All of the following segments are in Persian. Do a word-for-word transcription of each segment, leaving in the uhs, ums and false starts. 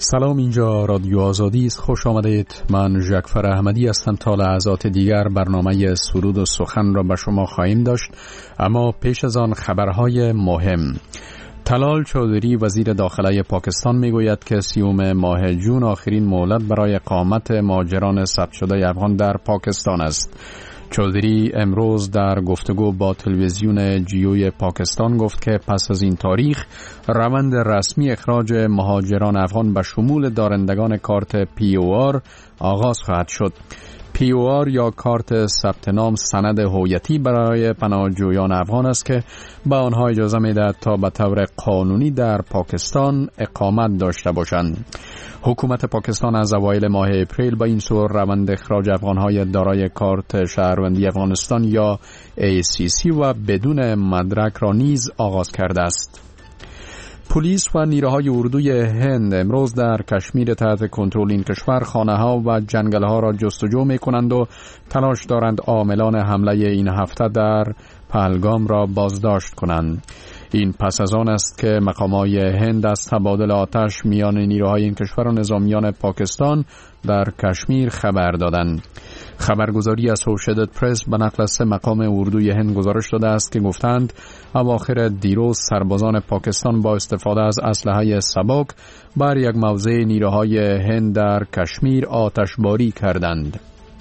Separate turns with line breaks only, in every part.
سلام، اینجا رادیو آزادی است. خوش آمدید. من ژکفر احمدی هستم. تا لحظات دیگر برنامه سرود و سخن را به شما خواهیم داشت، اما پیش از آن خبرهای مهم. طلال چودری وزیر داخله پاکستان میگوید که سیوم ماه جون آخرین مهلت برای اقامت مهاجران ثبت شده افغان در پاکستان است. چودری امروز در گفتگو با تلویزیون جیوی پاکستان گفت که پس از این تاریخ روند رسمی اخراج مهاجران افغان به شمول دارندگان کارت پی او آر آغاز خواهد شد. پی او آر یا کارت ثبت نام سند هویتی برای پناهجویان افغان است که به آنها اجازه می‌دهد تا به طور قانونی در پاکستان اقامت داشته باشند. حکومت پاکستان از اوایل ماه اپریل با این سو روند اخراج افغان‌های دارای کارت شهروندی افغانستان یا ای سی سی و بدون مدرک را نیز آغاز کرده است. پلیس و نیروهای اردوی هند امروز در کشمیر تحت کنترل این کشور خانه‌ها و جنگل‌ها را جستجو می‌کنند و تلاش دارند عاملان حمله این هفته در پهلگام را بازداشت کنند. این پس از آن است که مقامات هند از تبادل آتش میان نیروهای این کشور و نظامیان پاکستان در کشمیر خبر دادند. خبرگزاری اسوشییتد پرس به نقل از سه مقام اردوی هند گزارش داده است که گفتند اواخر دیروز سربازان پاکستان با استفاده از اسلحه سبک بر یک موضع نیروهای هند در کشمیر آتشباری کردند.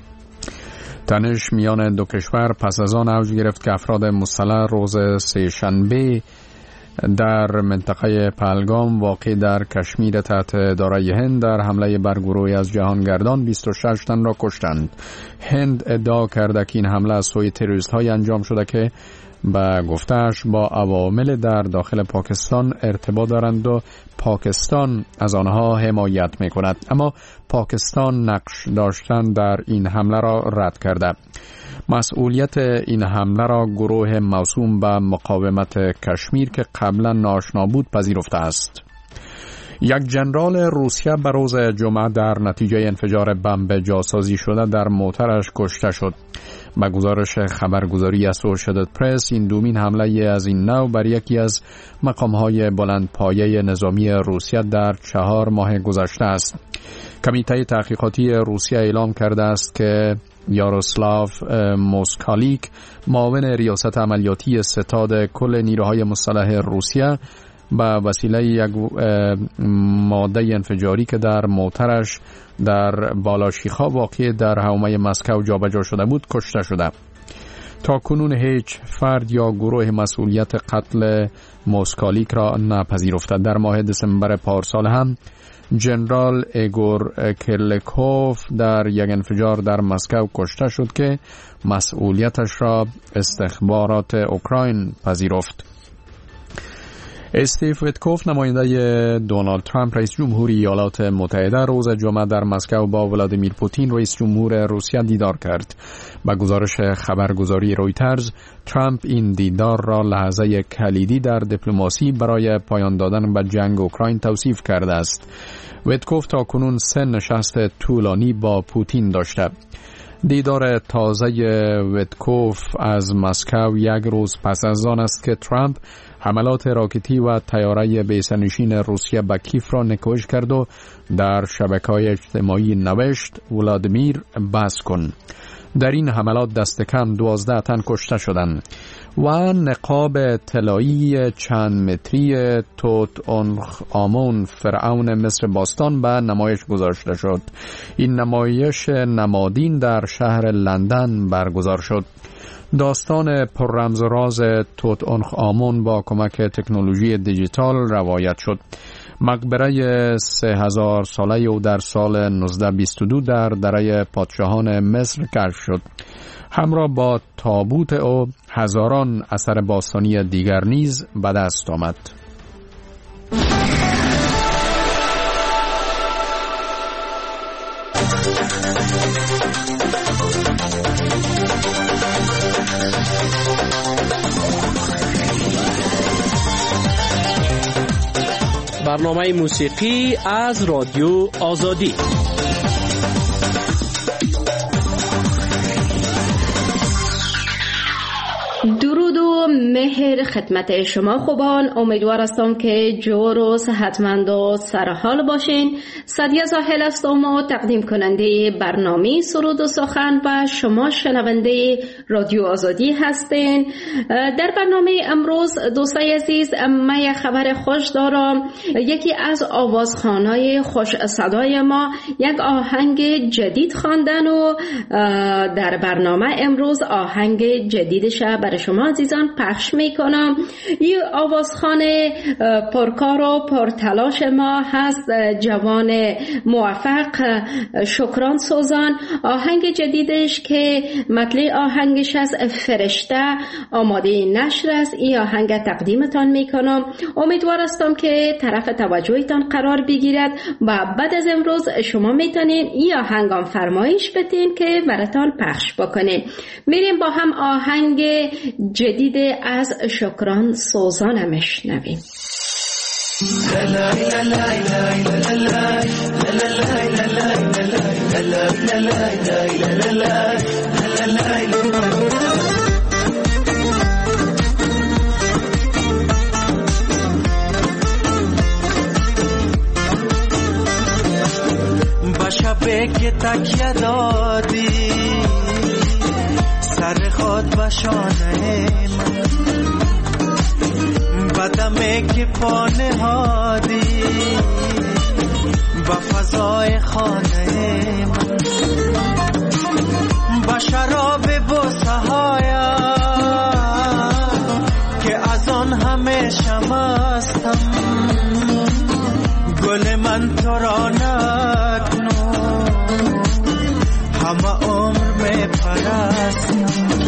تنش میان دو کشور پس از آن اوج گرفت که افراد مسلح روز سه‌شنبه در منطقه پهلگام واقع در کشمیر تحت اداره هند در حمله بر گروهی از جهانگردان بیست و شش تن را کشتند. هند ادعا کرده که این حمله از سوی تروریست‌های انجام شده که به گفته‌اش با عوامل در داخل پاکستان ارتباط دارند و پاکستان از آنها حمایت می‌کند، اما پاکستان نقش داشتن در این حمله را رد کرده. مسئولیت این حمله را گروه موسوم به مقاومت کشمیر که قبلا ناآشنا بود پذیرفته است. یک ژنرال روسیه به روز جمعه در نتیجه انفجار بمب جاسازی شده در موترش کشته شد. به گزارش خبرگزاری اسوشییتد پرس، این دومین حمله از این نوع بر یکی از مقام‌های بلندپایه نظامی روسیه در چهار ماه گذشته است. کمیته تحقیقاتی روسیه اعلام کرده است که یاروسلاف موسکالیک، معاون ریاست عملیاتی ستاد کل نیروهای مسلح روسیه، به وسیله یک ماده انفجاری که در موترش در بالاشیخا واقع در حومه مسکو جابجا شده بود کشته شده. تا کنون هیچ فرد یا گروه مسئولیت قتل موسکالیک را نپذیرفته. در ماه دسامبر پارسال هم جنرال ایگور کرلکوف در یک انفجار در مسکو کشته شد که مسئولیتش را استخبارات اوکراین پذیرفت. استیو ویتکوف، نماینده دونالد ترامپ رئیس جمهوری ایالات متحده، روز جمعه در مسکو با ولادیمیر پوتین رئیس جمهور روسیه دیدار کرد. با گزارش خبرگزاری رویترز، ترامپ این دیدار را لحظه کلیدی در دیپلماسی برای پایان دادن به جنگ اوکراین توصیف کرده است. ویتکوف تا کنون سه نشست طولانی با پوتین داشته. دیدار تازه ویتکوف از مسکو یک روز پس از آن است که ترامپ حملات راکتی و طیاره بی‌سرنشین روسیه به کیف را نکوهش کرد و در شبکه‌های اجتماعی نوشت ولادیمیر بس کن. در این حملات دست کم دوازده تن کشته شدند و نقاب طلایی چند متری توت عنخ آمون فرعون مصر باستان به نمایش گذاشته شد. این نمایش نمادین در شهر لندن برگزار شد. داستان پر رمز و راز توت عنخ آمون با کمک تکنولوژی دیجیتال روایت شد. مقبره سه هزار ساله او در سال نوزده بیست و دو در دره پادشاهان مصر کشف شد. همراه با تابوت او هزاران اثر باستانی دیگر نیز به دست آمد.
برنامه موسیقی از رادیو آزادی.
درود و مهر خدمت شما خوبان. امیدوار هستم که جور و صحتمند و سرحال باشین. سعدیه زاهل هستم و تقدیم کننده برنامه سرود و سخن و شما شنونده رادیو آزادی هستین. در برنامه امروز دوستای عزیز من یک خبر خوش دارم. یکی از آوازخوانای خوش صدای ما یک آهنگ جدید خواندن و در برنامه امروز آهنگ جدیدش برای شما عزیزان پخش میکنم. این آوازخوان پرکار و پرتلاش ما هست جوان موفق شکران سوزان. آهنگ جدیدش که مطلع آهنگش از فرشته آماده نشر است. این آهنگ تقدیمتان میکنم. امیدوار هستم که طرف توجهتان قرار بگیرد و بعد از امروز شما میتونین این آهنگ هم فرمایش بتین که براتان پخش بکنین. میریم با هم آهنگ جدید از شکران سوزان میشنویم.
با شبه که تکیه دادی سر خود با شانه من، بدمه که پا نهادی با فضای خانه من، با شراب بوسه هایم که از آن همه شمستم، گل من تو را نکنو همه عمر می پرستم،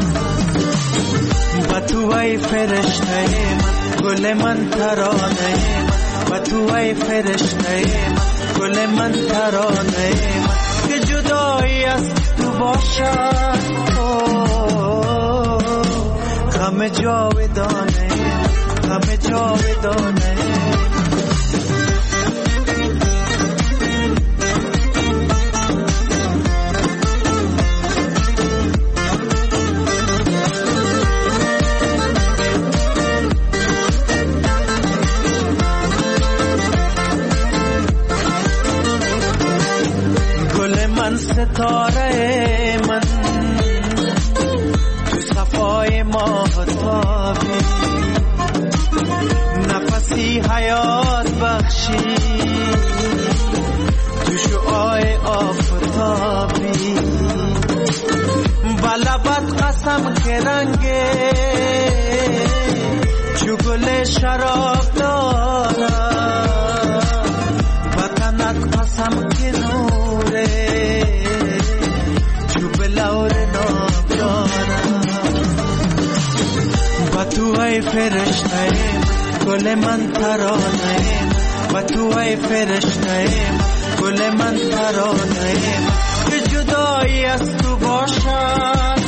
با تو ای فرشته من، گل من ترانه من، با تو ای فرشته من، گل من ترانه من، که جدایی از تو باشد غم جاودانه، غم جاودانه. ستاره من تو صفای ماهتابی، نفسی حیات بخشی تو شعاع آفتابی، بلبت قسم که رنگه چو گل شراب دارم، وطنت قسم که نوره تو ای فرشته گل من ترانه، و تو ای فرشته گل من ترانه، که جدایی از تو باشد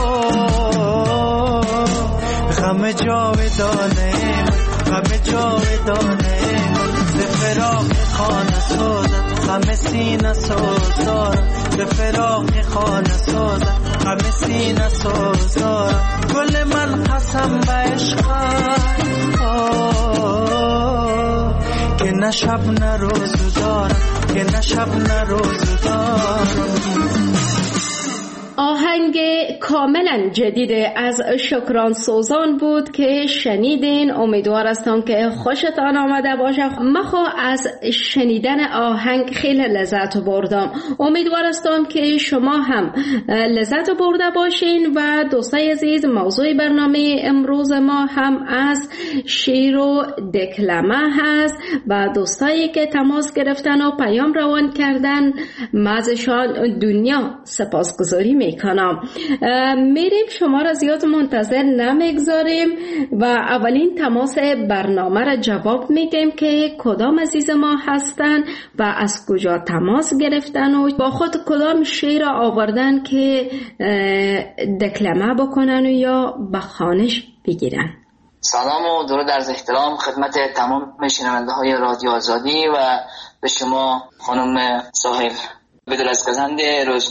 غم جاودانه، غم جاودانه، ز فراق خانه سازد غم سینه سازد، ز فراق خانه سازد غم سینه سازد، گل من قسم به عشقت که نه شب نه روز دارم، که نه شب نه روز دارم.
آهنگ کاملا جدید از شکران سوزان بود که شنیدین. امیدوار هستم که خوشتان آمده باشه. من خو از شنیدن آهنگ خیلی لذت بردم. امیدوار هستم که شما هم لذت برده باشین. و دوستای عزیز، موضوع برنامه امروز ما هم از شعر و دکلمه هست و دوستایی که تماس گرفتن و پیام روان کردن مازشان دنیا سپاسگزاری میکنم. میریم، شما را زیاد منتظر نمیگذاریم و اولین تماس برنامه را جواب میگیم که کدام عزیز ما هستن و از کجا تماس گرفتن و با خود کدام شعر را آوردن که دکلمه بکنن و یا بخوانش بگیرن.
سلام و درود عرض احترام خدمت تمام شنونده های رادیو آزادی و به شما خانم ساحل بدل از گزند روزگار.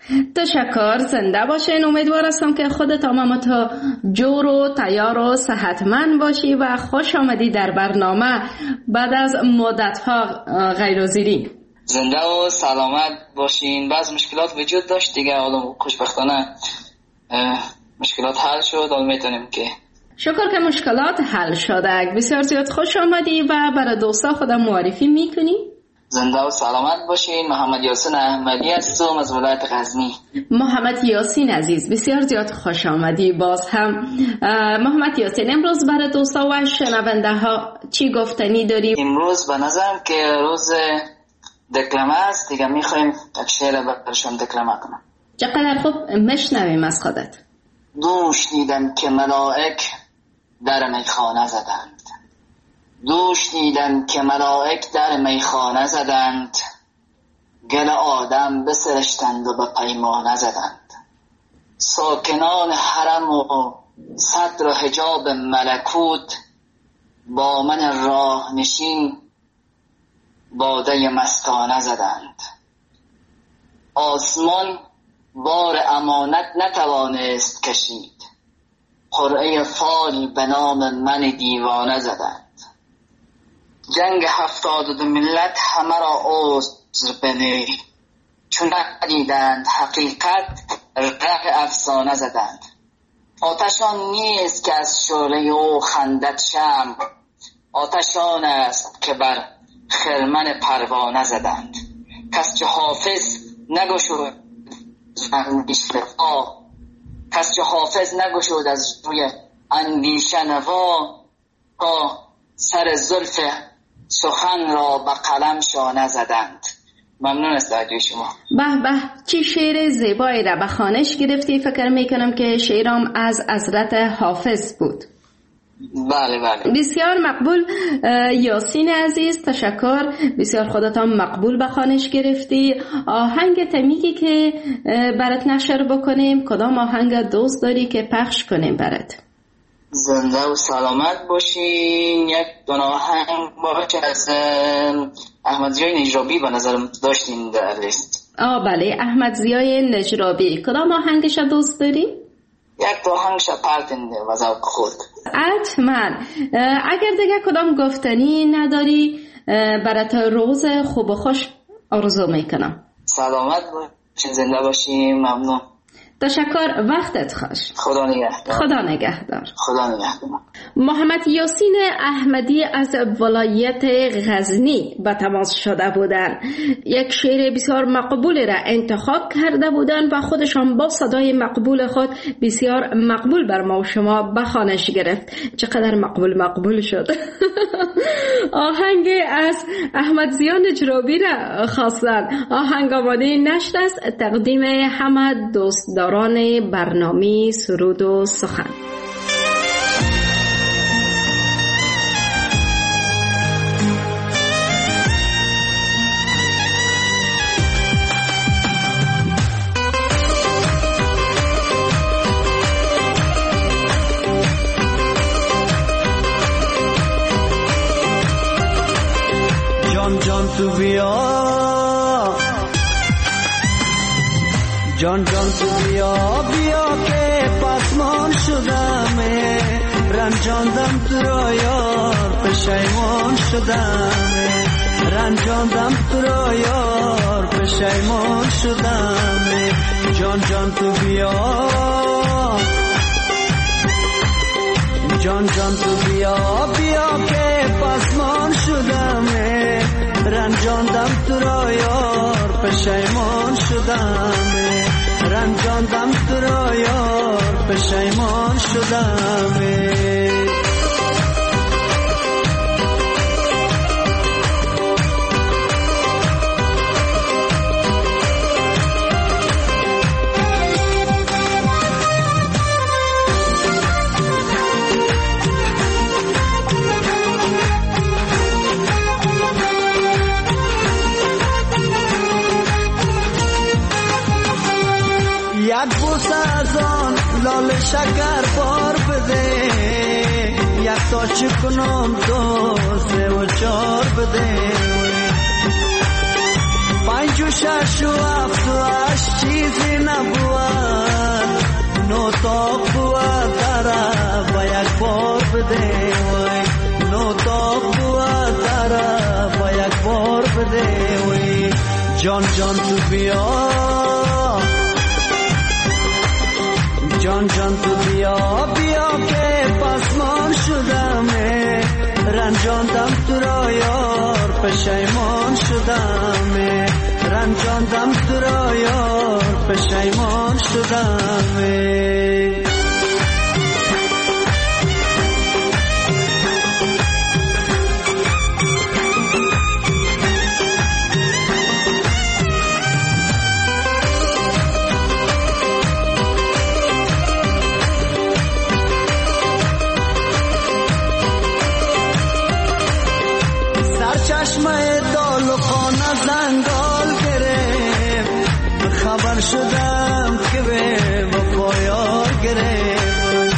تشکر، زنده باشین. امیدوار هستم که خودت آمام تا جور و تیار و صحتمند باشی و خوش آمدی در برنامه بعد از مدت‌ها غیرحاضری.
زنده و سلامت باشین. بعض مشکلات وجود داشت دیگه، حالا خوشبختانه مشکلات حل شد. حالا میتونیم که
شکر که مشکلات حل شده. بسیار زیاد خوش آمدی و برای دوستا خودم معرفی میکنی؟
زنده و سلامت باشین. محمد یاسین احمدی هستم از ولایت غزنی.
محمد یاسین عزیز، بسیار زیاد خوش آمدی. باز هم محمد یاسین، امروز برای دوستا و شنونده ها چی گفتنی داری؟
امروز به نظرم که روز دکلمه است دیگه، میخوایم یک شعر برشون دکلمه کنم.
چقدر خوب، مشنویم از خودت.
دوش دیدم که ملائک در میخانه زدند، دوش دیدم که ملائک در میخانه زدند، گل آدم بسرشتند و به پیمانه زدند. ساکنان حرم و صدر و حجاب ملکوت، با من راه نشین باده مستانه زدند. آسمان بار امانت نتوانست کشید، قرعه فال به نام من دیوانه زدند. جنگ هفتاد و دو ملت همه را عذر بنه، چون ندیدند حقیقت رق افسانه زدند. آتشان نیست که از شعله او خندد شمع، آتشان است که بر خرمن پروانه زدند. کس که حافظ نگشود اندیشنوا، کس که حافظ نگشود از روی اندیشنوا، تا سر زلف سخن را به قلم شانه زدند. ممنون از توجه شما.
به به، چی شعر زیبایی را به خوانش گرفتی. فکر میکنم که شعرام از حضرت حافظ بود.
بله بله،
بسیار مقبول یاسین عزیز، تشکر. بسیار خودت هم مقبول به خوانش گرفتی. آهنگ تمیگی که برات نشر بکنیم، کدام آهنگ دوست داری که پخش کنیم برات؟
زنده و سلامت باشین. یک دو آهنگ باشه از احمد ضیای نجرابی به نظرم داشتین در لیست.
آه بله، احمد ضیای نجرابی. کدام آهنگش دوست داری؟
یک دو آهنگش پرتین و ذوق خود.
حتما. اگر دیگه کدام گفتنی نداری، برات روز خوب و خوش آرزو میکنم.
سلامت باشین، زنده باشین. ممنون.
تشکر، وقتت خوش.
خدا نگهدار.
خدا نگهدار.
خدا نگهدار.
محمد یاسین احمدی از ولایت غزنی به تماس شده بودند. یک شعر بسیار مقبول را انتخاب کرده بودند و خودشان با صدای مقبول خود بسیار مقبول بر ما و شما به خوانش گرفت. چقدر مقبول مقبول شد. آهنگ از احمد ضیای نجرابی را خواستند. آهنگ آماده نشد است. تقدیم همه دوستداران برنامه سرود و سخن.
جان جان تو بیا، جان جان تو بیا بیا که پسمان شدم، رنجاندم تو را یار پشیمان شدم، رنجاندم تو را یار پشیمان شدم. جان جان تو بیا، جان جان تو بیا بیا که پسمان شدم، رنجاندم تو را یار پشیمان شدم، رنجاندم تو را یار پشیمان شدم. یک بوسه از آن لال شکر بار بده، یک تا چکنم دو سه و چار بده، پنج و شش و هفت و هشت چیزی نبود، نو تا بود داره با یک بار بده وی، نو تا بود داره با یک بار بده وی. جان جان تو بیا، جان جان تو بیا بیا که پسمان شدمه، رنجاندم تو را یار پشیمان شدمه، رنجاندم تو را یار پشیمان شدمه. چشمه دال و خانه زنگال گرفت، خبر شدم که به وفا یار گرفت،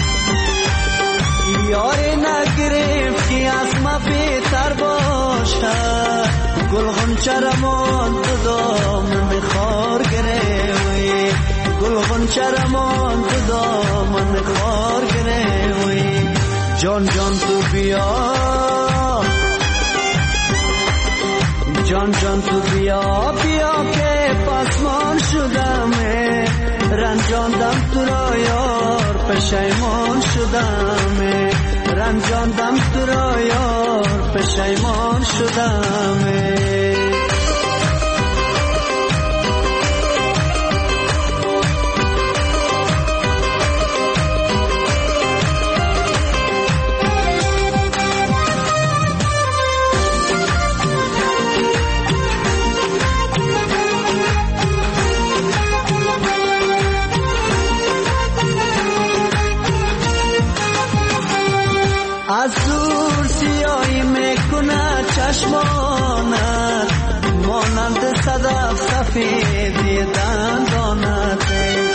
یاری نگرفت که از ما بهتر باشد، گل غنچه رمان تو دامن خار گرفت، گل غنچه رمان تو دامن خار گرفت. جان جان تو بیا، جان جان تو بیا بیا که پسمان شدمه، رنجاندم تو را یار پشیمان شدمه، رنجاندم تو را یار پشیمان شدمه. از دور سیاهی میکنه چشمانت، مانند صدف سفیدی دندانت،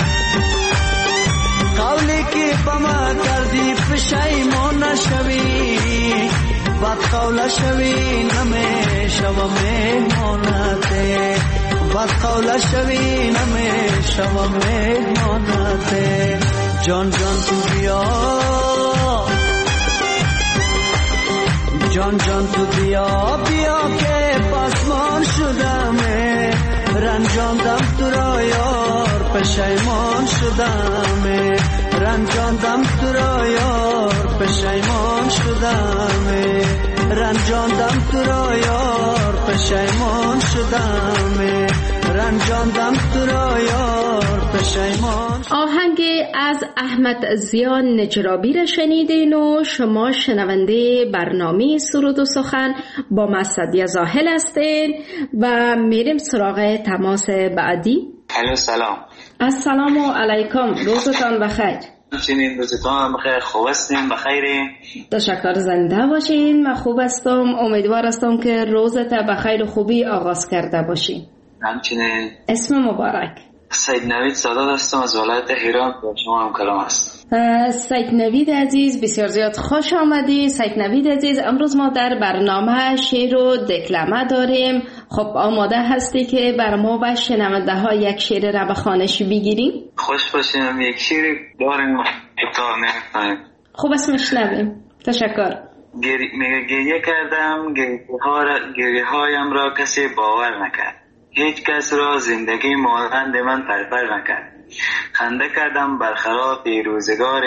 قولی که با ما کردی پشیمان نشوی، بد قول شوی نمیشوم مهمانت، بد قول شوی نمیشوم مهمانت. جان جان تو بیا، جان جان تو بیا بیا که پسمان شدمه، رنجاندم تو را یار پشیمان شدمه، رنجاندم تو را یار پشیمان شدمه، رنجاندم تو را یار پشیمان شدمه، رنجاندم تو را یار پشیمان.
آهنگ از احمد ضیا نجرابی را شنیدین و شما شنونده برنامه سرود و سخن با مسعدی زاهل هستین و میریم سراغ تماس بعدی.
الو سلام.
السلام علیکم، روزتان بخیر.
چنین روزتان بخیر، خوب هستین؟ بخیرین؟
تشکر، زنده باشین. من خوب هستم، امیدوار هستم که روزت بخیر و خوبی آغاز کرده باشین.
همچنین.
اسم مبارک؟
سید نوید سادات هستم از ولایت هرات، با شما هم کلام هست.
سید نوید عزیز بسیار زیاد خوش آمدی. سید نوید عزیز، امروز ما در برنامه شعر و دکلمه داریم. خب آماده هستی که بر ما و شنونده ها یک شعر را به خوانش بگیریم؟
خوش باشیم، یک شعر داریم ابتار نمی‌کنیم.
خوب است، میشنویم. تشکر.
گری... میگه گریه کردم، گریه هایم را کسی باور نکرد، هیچ کس را زندگی مانند من پرپر نکرد. خنده کردم برخلاف روزگار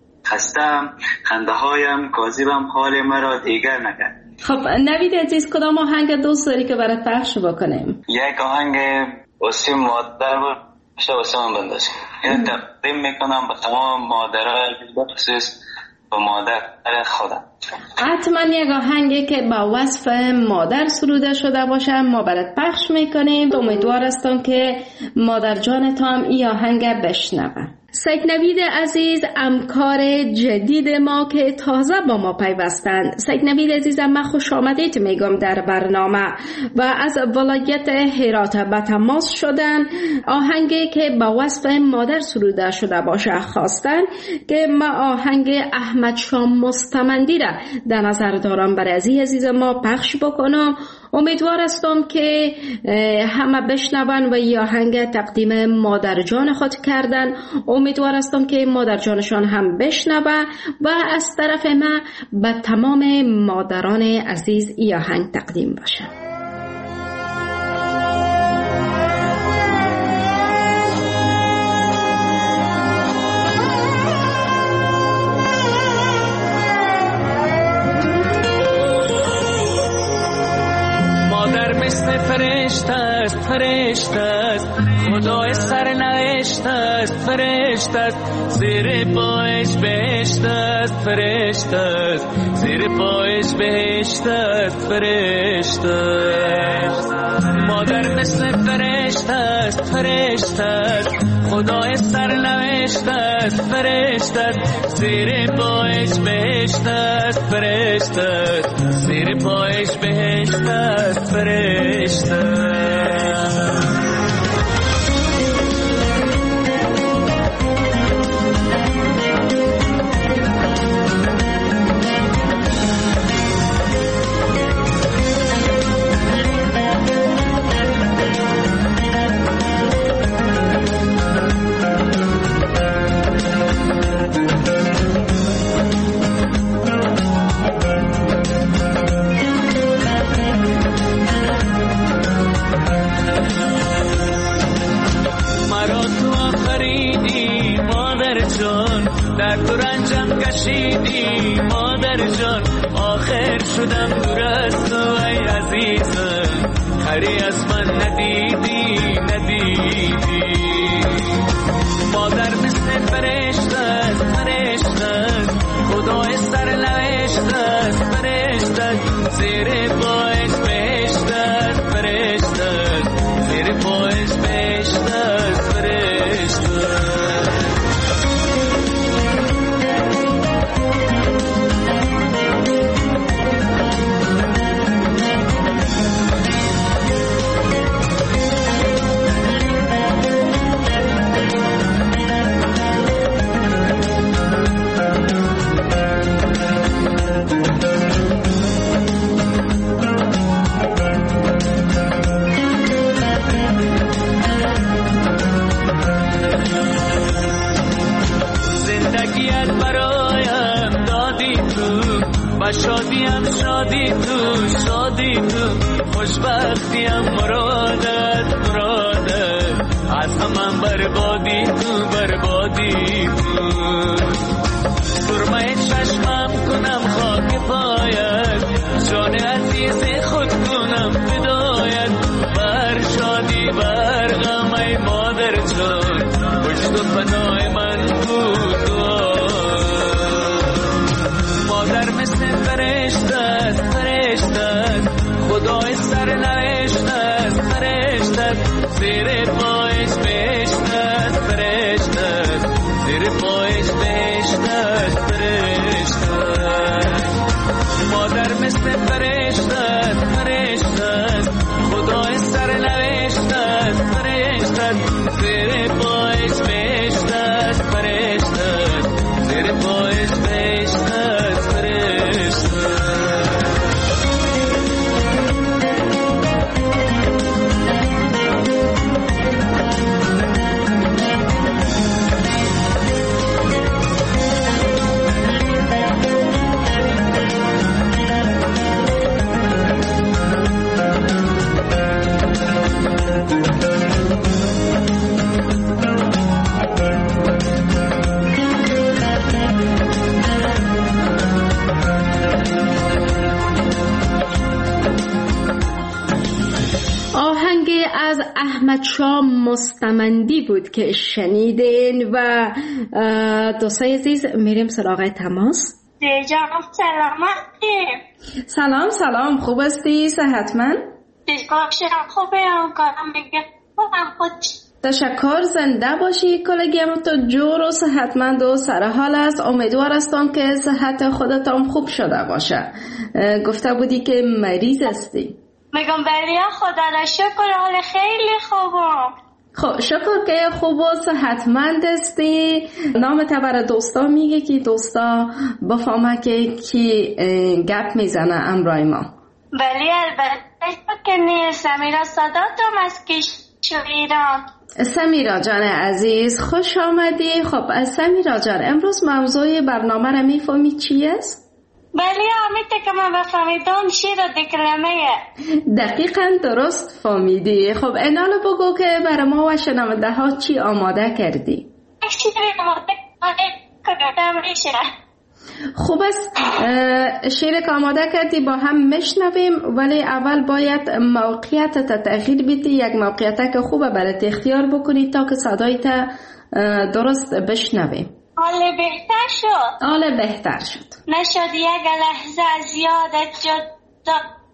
خستم، خنده هایم کاذبم حال مرا دیگر نکرد.
خب نوید عزیز، کدام آهنگ دوست داری که برات پخش بکنیم؟
یک آهنگ واسه مادر باشه، واسه من بندازیم. اینو تقدیم میکنم به تمام مادرها، بخصوص به مادر خودم.
حتما یک آهنگی که با وصف مادر سروده شده باشه ما برات پخش میکنیم. امیدوار هستم که مادر جانتان این آهنگ بشنوه. سید نوید عزیز، همکار جدید ما که تازه با ما پیوستند. سید نوید عزیز، من خوش آمدید میگم در برنامه و از ولایت هرات به تماس شدن. آهنگی که با وصف مادر سروده شده باشه خواستن که ما آهنگ احمد شاه مستمندی را در نظر دارم برای عزیز ما پخش بکنم. امیدوار هستم که همه بشنون و این آهنگ تقدیم مادر جان خود کردن. امیدوار هستم که مادر جانشان هم بشنوه و از طرف ما به تمام مادران عزیز این آهنگ تقدیم باشه.
فرشته است فرشته است خدای سرنوشت است فرشته است زیر پایش بهشت است فرشته است زیر پایش بهشت است فرشته است مادر مثل فرشته است فرشته است خدای سرنوشت است فرشته است زیر پایش بهشت است فرشته است زیر پایش بهشت است فرشته است در تو رنجم کشیدی مادر جان آخر شدم دور از تو ای عزیزم خری از من ندیدی ندیدی مادر مثل فرشته است فرشته است خدای سرنوشت است فرشته است زیر پایش بهشت است فرشته است زیر پایش بهشت است فرشته است شادیم شادی تو شادی تو خوشبختیم مرادت مرادت از همم بربادی تو بربادی تو سرمه چشمم کنم خاک پایت جان عزیز خود کنم فدایت بر شادی بر غم ای مادر جان پشت و پناه من بود مادر مثل فرشته است فرشته است خدای سرنوشت است فرشته است زیر پایش بهشت است فرشته است زیر پایش بهشت است فرشته است مادر مثل فرشته است فرشته است خدای سرنوشت است فرشته است زیر پایش بهشت است فرشته است زیر پایش بهشت است
احمد شاه مستمندی بود که شنیدین و دوستای عزیز میریم سراغ تماس.
جناب سلامتی.
سلام سلام، خوب هستی؟ صحتمند؟
تشکر، خوبه. کارم میگه خود.
تشکر، زنده باشی. کلگیم تو جور و صحتمند و سرحال است. امیدوار هستم که صحت خودتان خوب شده باشه. گفته بودی که مریض هستی.
میگم بله خدا را شکر، حال خیلی خوبم.
خب شکر که خوب و صحتمند هستی. نام تا برای دوستا میگه که دوستا بفهمه که کی گپ میزنه امرای ما.
بله البته که نیست. سمیرا صداتم از کشور ایران.
سمیرا جان عزیز خوش آمدی. خب سمیرا جان امروز موضوع برنامه را میفهمی چی است؟
بله امیده که من بفهمیدم شیر و دکلمه.
دقیقا درست فهمیدی. خب اینالو بگو که برای ما و شنونده ها چی آماده کردی؟
شیر آماده کردم ریشه.
خوب است، شیر که آماده کردی با هم میشنویم، ولی اول باید موقعیت تا تغییر بدی. یک موقعیت که خوبه برات اختیار بکنی تا که صدایت درست بشنویم.
حالا بهتر شد؟
حالا بهتر شد.
نشد یک لحظه از یادت جدا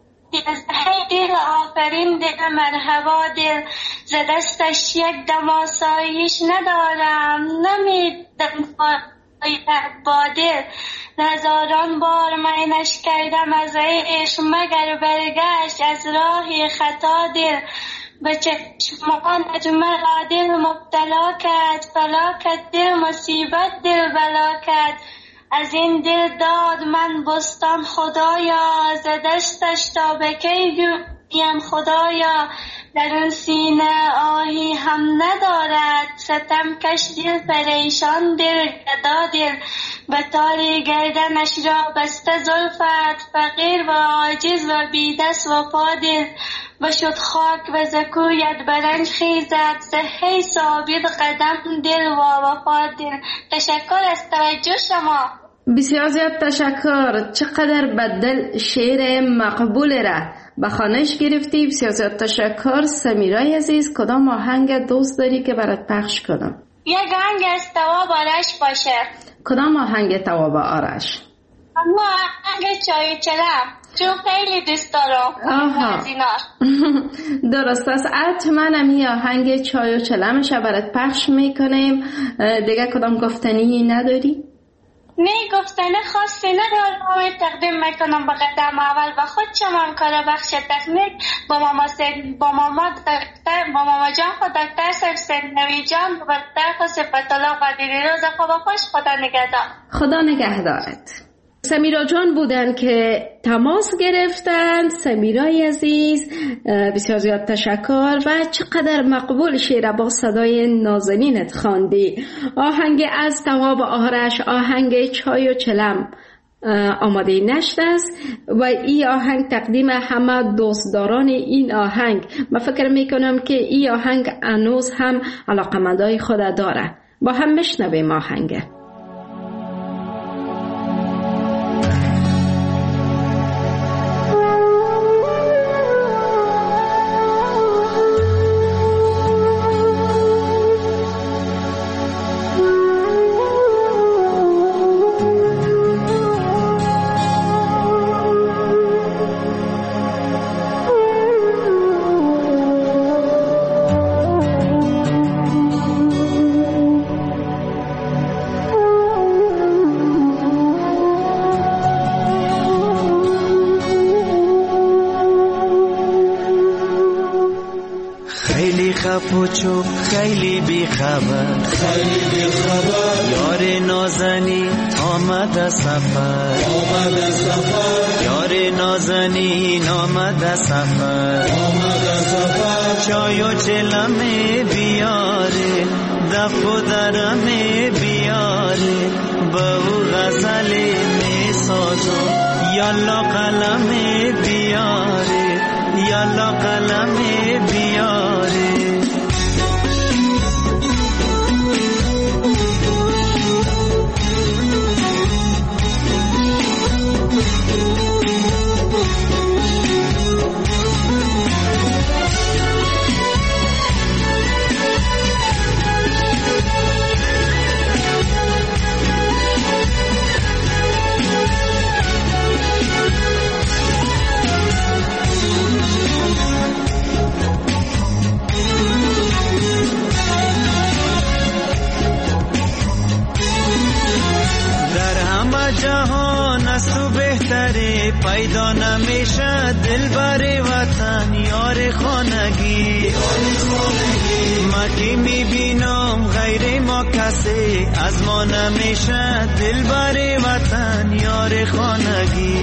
دل آفرین دل مرحبا دل ز دستش یک دم آسایش ندارم نمیدم با دل هزاران بار منش کردم از عشق مگر برگشت از راه خطا دل به چشمانت مرا دل مبتلا کرد فلا کرد دل مصیبت دل بلا کرد از این دل داد من بستان خدایا ز دستش تا به کی جویم خدایا در اون سینه آهی هم ندارد ستم کش دل پریشان دل گدا دل به تاری گردنش را بسته زلفت فقیر و عاجز و بی دست و پا دل بشد خاک و زکویت برنج خیزد زهی ثابت قدم دل و وفا دل. تشکر از توجه شما.
بسیار زیاد تشکر. چقدر بدل شعر مقبول را به خوانش گرفتی. بسیار زیاد تشکر. سمیرای عزیز کدام آهنگ دوست داری که برات پخش کنم؟
یک آهنگ از تواب آرش باشه.
کدام آهنگ تواب آرش؟
اما آهنگ چای چلم چون خیلی دوست دارم.
آها درست است. حتما همی آهنگ چای و چلمش برات پخش میکنیم. دیگه کدام گفتنی نداری؟
نه گفتنه خاصی ندارم. تقدیم میکنم به قدم اول و خود شما کار بخش تکنیک با ماما سید با ماما دکتر با ماما جان خود دکتر سید سنوی جان و دکتر صفت الله قدیری روز خوب خوش. خدا نگهدار.
خدا نگهدارت. سمیرا جان بودن که تماس گرفتند. سمیرای عزیز بسیار زیاد تشکر و چقدر مقبول شعر با صدای نازنینت خواندی. آهنگ از تواب آرش آهنگ چای و چلم آماده نشد است و این آهنگ تقدیم همه دوستداران این آهنگ. من فکر میکنم که این آهنگ هنوز هم علاقمندای خود داره. با هم میشنویم آهنگ.
پوچو خیلی بی خبر خیلی بی خبر یار نازنی آمد سفر آمد سفر یار نازنی آمد سفر آمد سفر چای و چلم بیاره دف و درم بیاره بهو غزل می سازم یالا قلم بیاره یالا قلم بیاره پیدا نمیشه دلبر وطن یار خانگی ما کی میبینم غیر ما کسی از ما نمیشه دلبر وطن یار خانگی